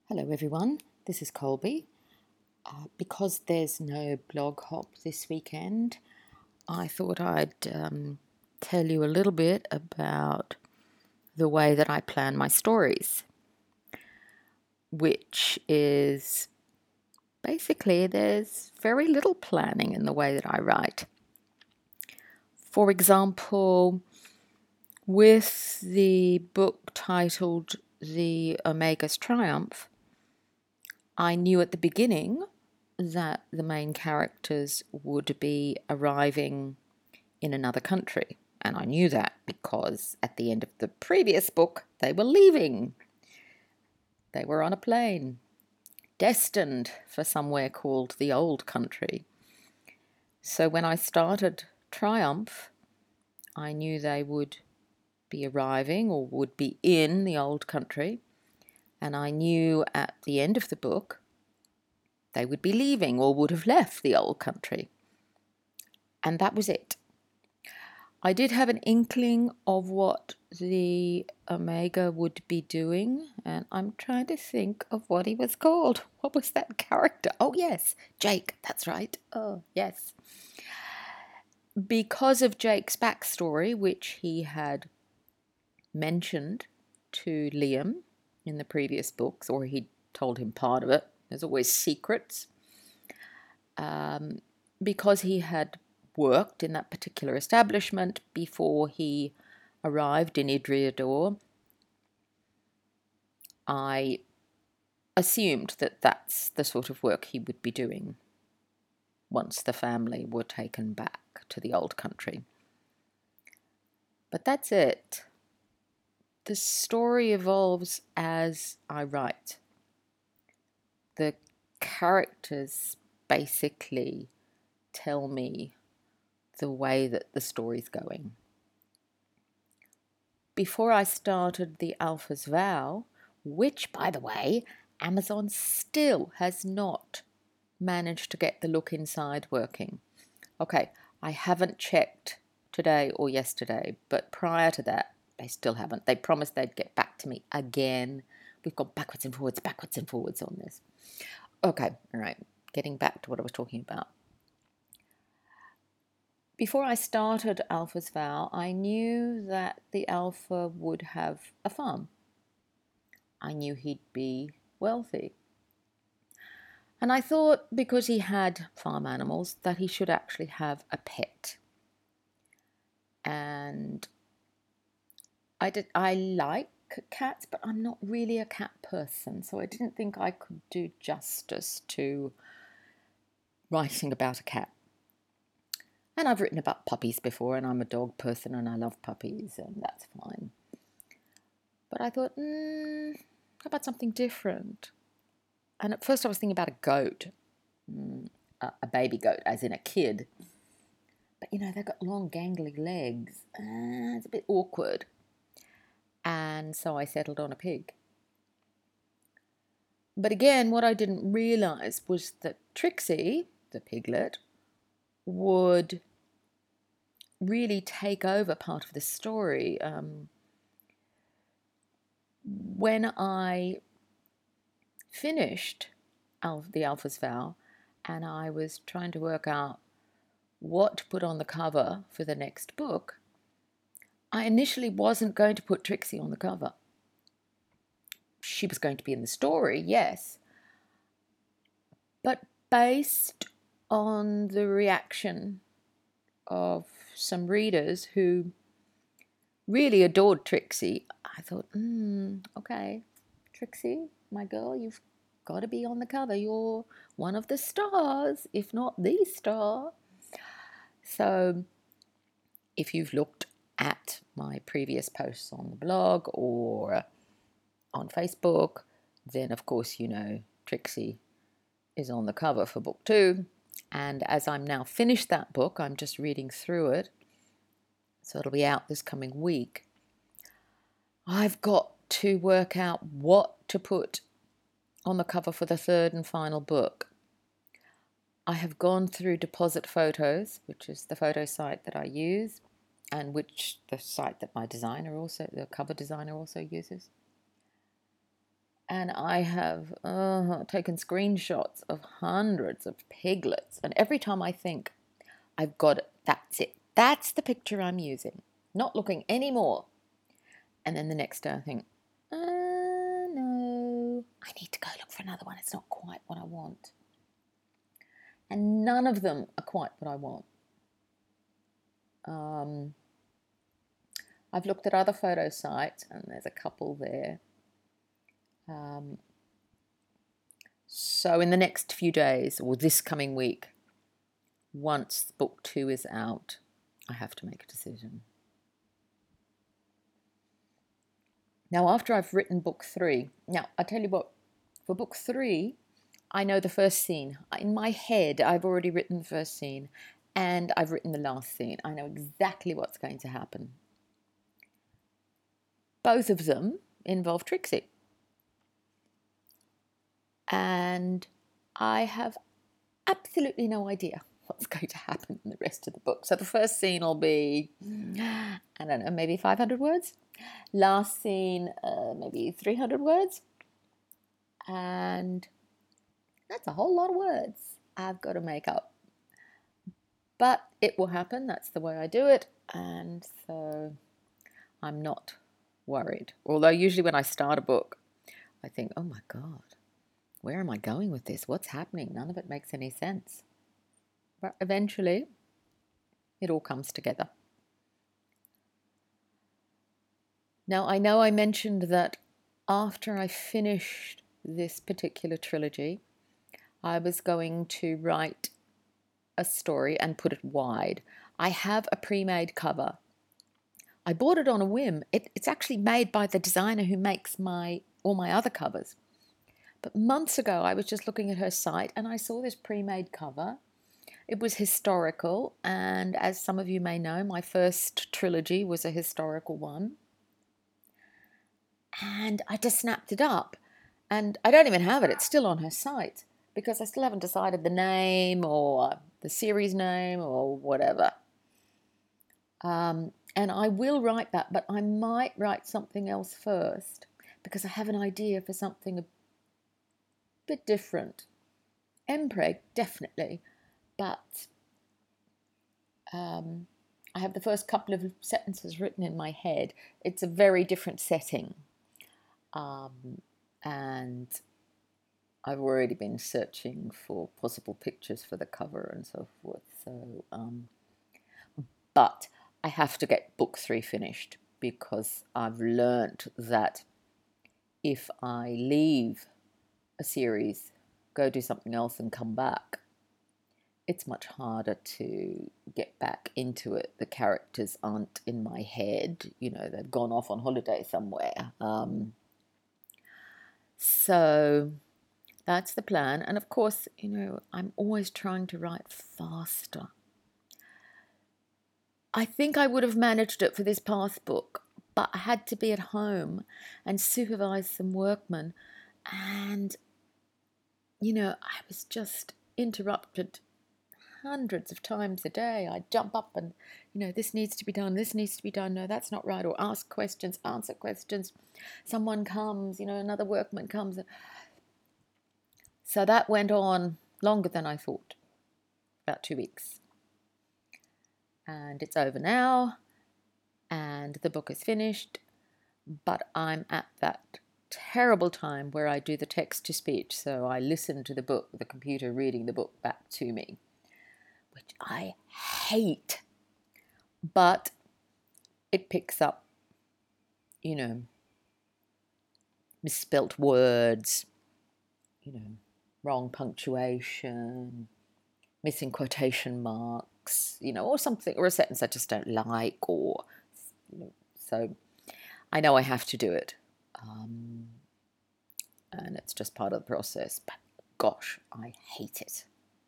Hello everyone, this is Colby. Because there's no blog hop this weekend, I thought I'd tell you a little bit about the way that I plan my stories, which is basically there's very little planning in the way that I write. For example, with the book titled The Omega's Triumph, I knew at the beginning that the main characters would be arriving in another country. And I knew that because at the end of the previous book, they were leaving. They were on a plane, destined for somewhere called the Old Country. So when I started Triumph, I knew they would be arriving or would be in the Old Country. And I knew at the end of the book they would be leaving or would have left the Old Country. And that was it. I did have an inkling of what the Omega would be doing, and I'm trying to think of what he was called. What was that character? Oh, yes, Jake, that's right. Oh, yes. Because of Jake's backstory, which he had mentioned to Liam in the previous books, or he told him part of it, there's always secrets. Because he had worked in that particular establishment before he arrived in Idriador, I assumed that that's the sort of work he would be doing once the family were taken back to the Old Country. But that's it. The story evolves as I write. The characters basically tell me the way that the story's going. Before I started The Alpha's Vow, which, by the way, Amazon still has not managed to get the look inside working. Okay, I haven't checked today or yesterday, but prior to that, they still haven't. They promised they'd get back to me again. We've gone backwards and forwards on this. Okay, all right, getting back to what I was talking about. Before I started Alpha's Vow, I knew that the Alpha would have a farm. I knew he'd be wealthy. And I thought because he had farm animals that he should actually have a pet. And I like cats, but I'm not really a cat person, so I didn't think I could do justice to writing about a cat. And I've written about puppies before, and I'm a dog person and I love puppies, and that's fine. But I thought, how about something different? And at first I was thinking about a goat, a baby goat, as in a kid. But they've got long, gangly legs. It's a bit awkward. And so I settled on a pig. But again, what I didn't realise was that Trixie, the piglet, would really take over part of the story. When I finished The Alpha's Vow and I was trying to work out what to put on the cover for the next book, I initially wasn't going to put Trixie on the cover. She was going to be in the story, yes, but based on the reaction of some readers who really adored Trixie, I thought, okay, Trixie, my girl, you've got to be on the cover. You're one of the stars, if not the star. So if you've looked at my previous posts on the blog or on Facebook, then of course Trixie is on the cover for book 2. And as I'm now finished that book, I'm just reading through it, so it'll be out this coming week. I've got to work out what to put on the cover for the 3rd and final book. I have gone through Deposit Photos, which is the photo site that I use, and which the site that the cover designer also uses. And I have taken screenshots of hundreds of piglets. And every time I think, I've got it, that's it. That's the picture I'm using. Not looking anymore. And then the next day I think, no, I need to go look for another one. It's not quite what I want. And none of them are quite what I want. I've looked at other photo sites, and there's a couple there. So in the next few days, or this coming week, once book 2 is out, I have to make a decision. Now, after I've written book 3, now I tell you what, for book 3, I know the first scene. In my head, I've already written the first scene, and I've written the last scene. I know exactly what's going to happen. Both of them involve Trixie. And I have absolutely no idea what's going to happen in the rest of the book. So the first scene will be, I don't know, maybe 500 words. Last scene, maybe 300 words. And that's a whole lot of words I've got to make up. But it will happen. That's the way I do it. And so I'm not worried. Although usually when I start a book, I think, oh my God, where am I going with this? What's happening? None of it makes any sense. But eventually, it all comes together. Now, I know I mentioned that after I finished this particular trilogy, I was going to write a story and put it wide. I have a pre-made cover. I bought it on a whim. It's actually made by the designer who makes all my other covers. But months ago, I was just looking at her site and I saw this pre-made cover. It was historical, and as some of you may know, my first trilogy was a historical one. And I just snapped it up. And I don't even have it. It's still on her site because I still haven't decided the name or the series name or whatever. And I will write that, but I might write something else first because I have an idea for something a bit different. Mpreg, definitely, but I have the first couple of sentences written in my head. It's a very different setting, and I've already been searching for possible pictures for the cover and so forth. So, but I have to get book 3 finished because I've learnt that if I leave a series, go do something else and come back, it's much harder to get back into it. The characters aren't in my head, they've gone off on holiday somewhere. So that's the plan. And of course, I'm always trying to write faster. I think I would have managed it for this past book, but I had to be at home and supervise some workmen. And, I was just interrupted hundreds of times a day. I'd jump up and, this needs to be done, no, that's not right, or ask questions, answer questions. Someone comes, another workman comes. So that went on longer than I thought, about 2 weeks. And it's over now, and the book is finished, but I'm at that terrible time where I do the text-to-speech, so I listen to the book, the computer reading the book back to me, which I hate, but it picks up, misspelt words, wrong punctuation, missing quotation marks, or something, or a sentence I just don't like, or, so I know I have to do it, and it's just part of the process, but gosh, I hate it.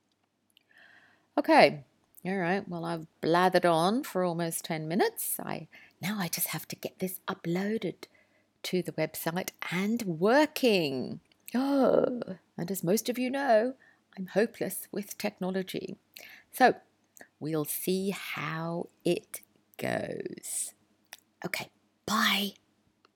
Okay, all right, well, I've blathered on for almost 10 minutes. Now I just have to get this uploaded to the website and working. Oh, and as most of you know, I'm hopeless with technology. So we'll see how it goes. Okay, bye.